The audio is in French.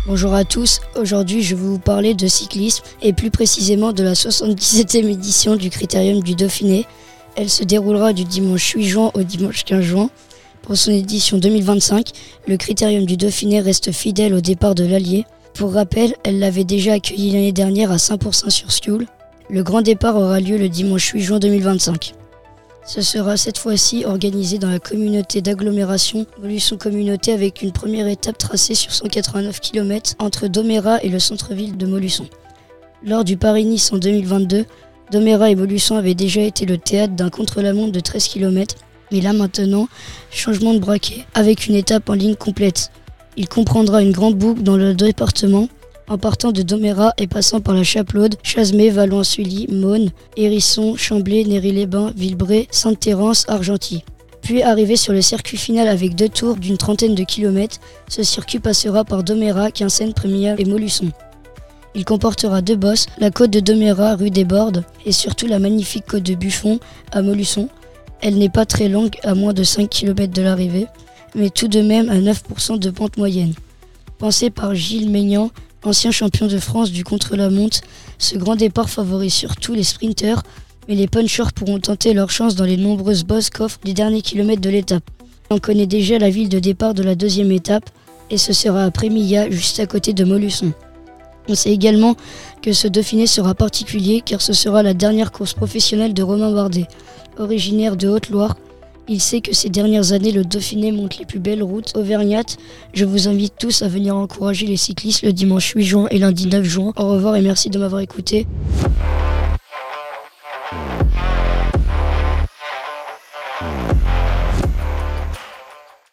Bonjour à tous, aujourd'hui je vais vous parler de cyclisme et plus précisément de la 77e édition du Critérium du Dauphiné. Elle se déroulera du dimanche 8 juin au dimanche 15 juin. Pour son édition 2025, le Critérium du Dauphiné reste fidèle au départ de l'Allier. Pour rappel, elle l'avait déjà accueilli l'année dernière à Saint-Pourçain-sur-Sioule. Le grand départ aura lieu le dimanche 8 juin 2025. Ce sera cette fois-ci organisé dans la communauté d'agglomération Molusson Communauté avec une première étape tracée sur 189 km entre Domérat et le centre-ville de Molusson. Lors du Paris-Nice en 2022, Domérat et Molusson avaient déjà été le théâtre d'un contre-la-montre de 13 km. Mais là maintenant, changement de braquet avec une étape en ligne complète. Il comprendra une grande boucle dans le département en partant de Domérat et passant par la Chapelaude, Chazemais, Valois-Sully, Mosnes, Hérisson, Chamblay, Néry-les-Bains, Villebret, Sainte-Thérence, Argenty. Puis arrivé sur le circuit final avec 2 tours d'une trentaine de kilomètres, ce circuit passera par Domérat, Quinssaines, Prémillat et Molusson. Il comportera 2 bosses, la côte de Domérat, rue des Bordes, et surtout la magnifique côte de Buffon à Molusson. Elle n'est pas très longue, à moins de 5 km de l'arrivée, mais tout de même à 9% de pente moyenne. Pensé par Gilles Maignan, ancien champion de France du contre-la-montre, ce grand départ favorise surtout les sprinteurs, mais les punchers pourront tenter leur chance dans les nombreuses bosses qu'offrent les derniers kilomètres de l'étape. On connaît déjà la ville de départ de la deuxième étape, et ce sera à Prémillat, juste à côté de Molusson. On sait également que ce Dauphiné sera particulier car ce sera la dernière course professionnelle de Romain Bardet. Originaire de Haute-Loire, il sait que ces dernières années, le Dauphiné monte les plus belles routes auvergnates. Je vous invite tous à venir encourager les cyclistes le dimanche 8 juin et lundi 9 juin. Au revoir et merci de m'avoir écouté.